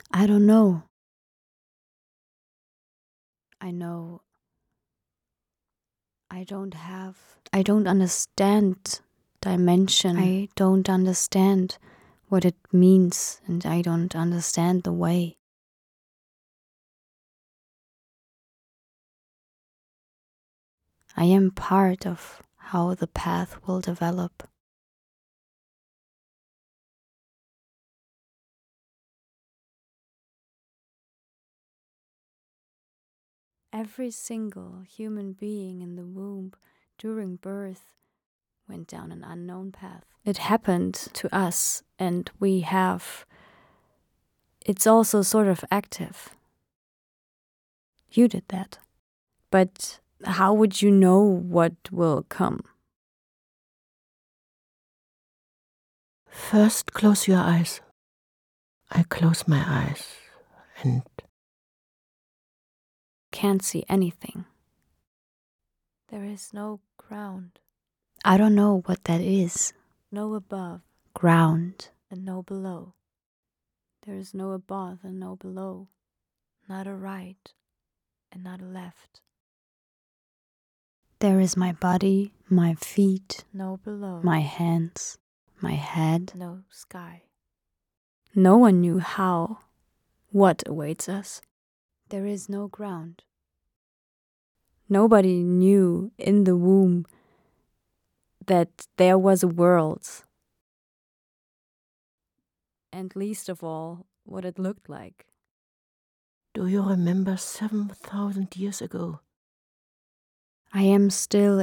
I don't know. I know I don't understand dimension. I don't understand what it means, and I don't understand the way. I am part of how the path will develop. Every single human being in the womb during birth went down an unknown path. It happened to us, and it's also sort of active. You did that. But how would you know what will come? First, close your eyes. I close my eyes and can't see anything. There is no ground. I don't know what that is. No above. Ground. And no below. There is no above and no below. Not a right and not a left. There is my body, my feet. No below. My hands, my head. No sky. No one knew what awaits us. There is no ground. Nobody knew in the womb that there was a world. And least of all, what it looked like. Do you remember 7,000 years ago? I am still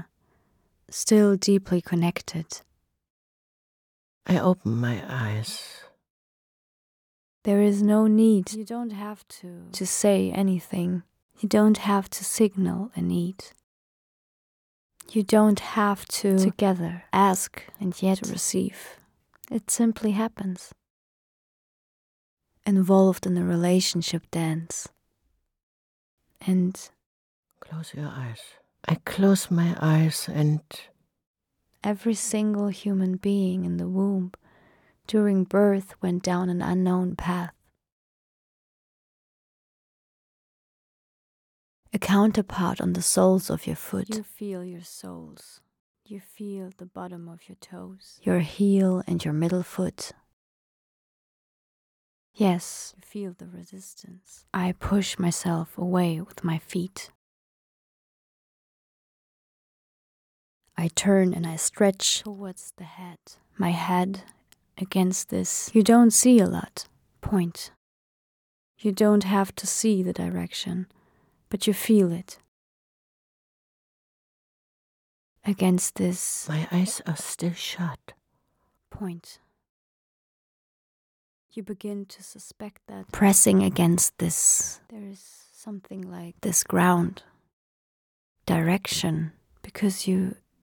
deeply connected. I open my eyes. There is no need. You don't have to say anything. You don't have to signal a need. You don't have to together ask and yet receive. It simply happens. Involved in a relationship dance. And close your eyes. I close my eyes and every single human being in the womb during birth went down an unknown path. A counterpart on the soles of your foot. You feel your soles. You feel the bottom of your toes. Your heel and your middle foot. Yes, you feel the resistance. I push myself away with my feet. I turn and I stretch towards the head. My head against this. You don't see a lot. Point. You don't have to see the direction, but you feel it. Against this. My eyes are still shut. Point. You begin to suspect that pressing against this, there is something like this ground, direction, because you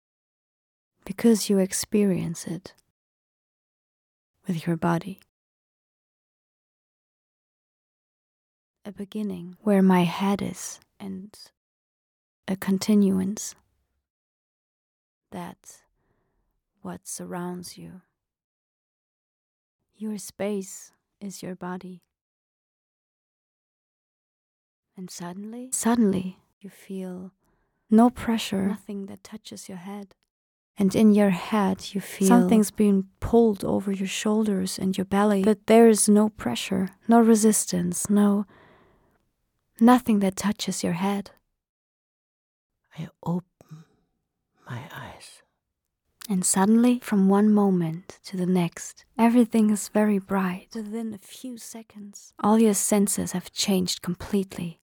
experience it with your body. A beginning where my head is and a continuance that what surrounds you. Your space is your body. And suddenly you feel no pressure, nothing that touches your head. And in your head you feel something's being pulled over your shoulders and your belly, but there is no pressure, no resistance, nothing that touches your head. I open my eyes. And suddenly, from one moment to the next, everything is very bright. Within a few seconds, all your senses have changed completely.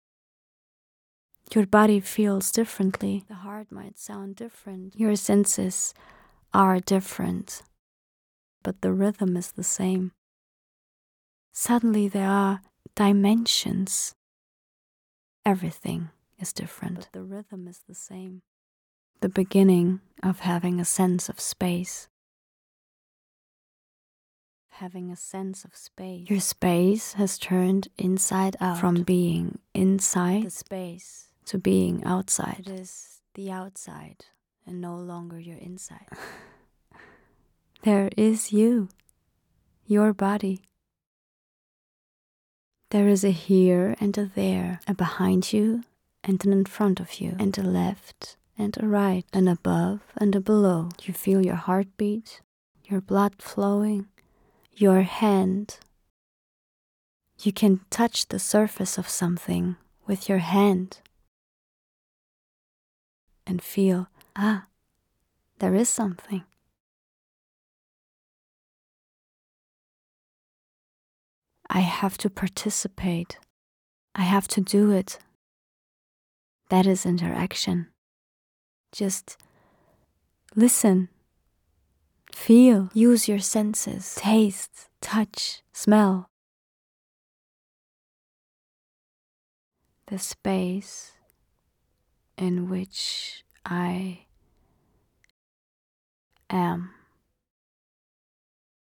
Your body feels differently. The heart might sound different. Your senses are different, but the rhythm is the same. Suddenly there are dimensions. Everything is different, but the rhythm is the same. The beginning of having a sense of space. Having a sense of space. Your space has turned inside out. From being inside the space to being outside. It is the outside and no longer your inside. There is you, your body. There is a here and a there, a behind you and an in front of you, and a left and a right, an above and a below. You feel your heartbeat, your blood flowing, your hand. You can touch the surface of something with your hand and feel, there is something. I have to participate. I have to do it. That is interaction. Just listen, feel, use your senses, taste, touch, smell. The space in which I am.